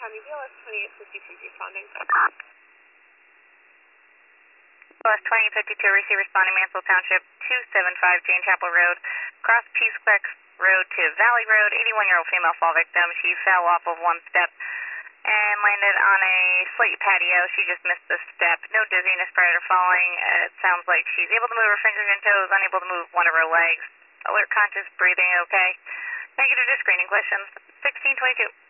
County BLS 2852 responding. BLS 2852, receive responding Mansell Township 275 Jane Chapel Road, cross Peacequex Road to Valley Road, 81-year-old female fall victim. She fell off of one step and landed on a slate patio. She just missed the step. No dizziness prior to falling. It sounds like she's able to move her fingers and toes, unable to move one of her legs. Alert, conscious, breathing okay. Negative to screening questions. 1622.